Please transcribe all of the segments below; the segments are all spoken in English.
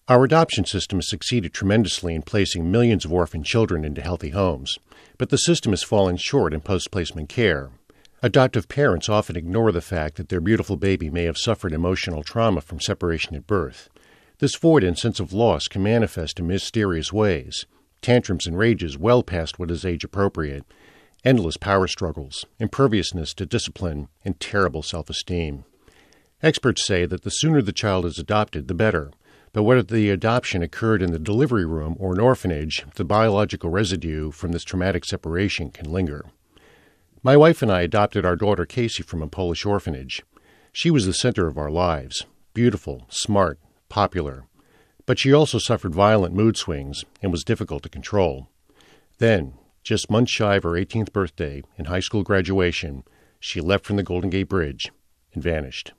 Our adoption system has succeeded tremendously in placing millions of orphan children into healthy homes, but the system has fallen short in post-placement care. Adoptive parents often ignore the fact that their beautiful baby may have suffered emotional trauma from separation at birth. This void and sense of loss can manifest in mysterious ways: tantrums and rages well past what is age-appropriate, endless power struggles, imperviousness to discipline, and terrible self-esteem. Experts say that the sooner the child is adopted, the better. But whether the adoption occurred in the delivery room or an orphanage, the biological residue from this traumatic separation can linger. My wife and I adopted our daughter Casey from a Polish orphanage. She was the center of our lives, beautiful, smart, popular. But she also suffered violent mood swings and was difficult to control. Then, just months shy of her 18th birthday and high school graduation, she left from the Golden Gate Bridge and vanished.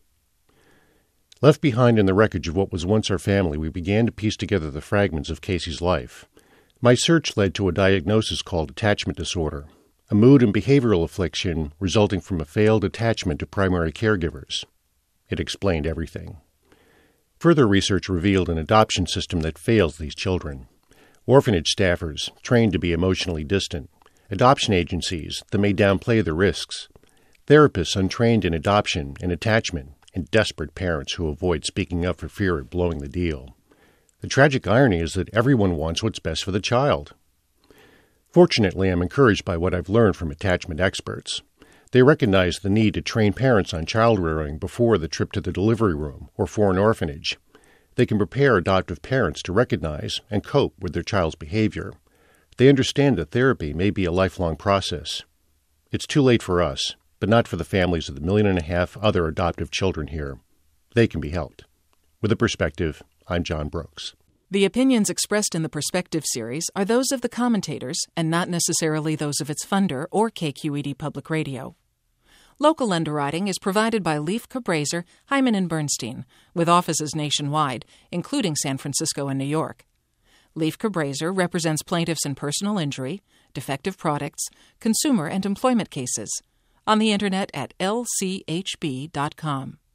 Left behind in the wreckage of what was once our family, we began to piece together the fragments of Casey's life. My search led to a diagnosis called attachment disorder, a mood and behavioral affliction resulting from a failed attachment to primary caregivers. It explained everything. Further research revealed an adoption system that fails these children. Orphanage staffers trained to be emotionally distant, adoption agencies that may downplay the risks, therapists untrained in adoption and attachment, and desperate parents who avoid speaking up for fear of blowing the deal. The tragic irony is that everyone wants what's best for the child. Fortunately, I'm encouraged by what I've learned from attachment experts. They recognize the need to train parents on child rearing before the trip to the delivery room or for an orphanage. They can prepare adoptive parents to recognize and cope with their child's behavior. They understand that therapy may be a lifelong process. It's too late for us, but not for the families of the 1.5 million other adoptive children here. They can be helped. With a Perspective, I'm John Brooks. The opinions expressed in the Perspective series are those of the commentators and not necessarily those of its funder or KQED Public Radio. Local underwriting is provided by Leif Cabraser, Hyman & Bernstein, with offices nationwide, including San Francisco and New York. Leif Cabraser represents plaintiffs in personal injury, defective products, consumer and employment cases, on the Internet at lchb.com.